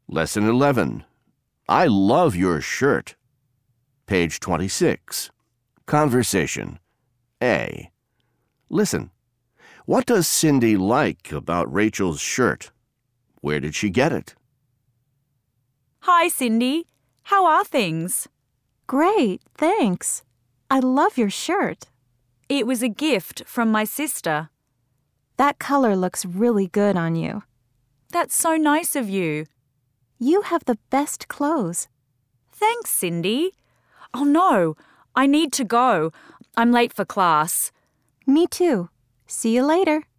Lesson 11. I love your shirt. Page 26. Conversation. A. Listen. What does Cindy like about Rachel's shirt? Where did she get it? Hi, Cindy. How are things? Great, thanks. I love your shirt. It was a gift from my sister. That color looks really good on you. That's so nice of you. You have the best clothes. Thanks, Cindy. Oh no, I need to go. I'm late for class. Me too. See you later.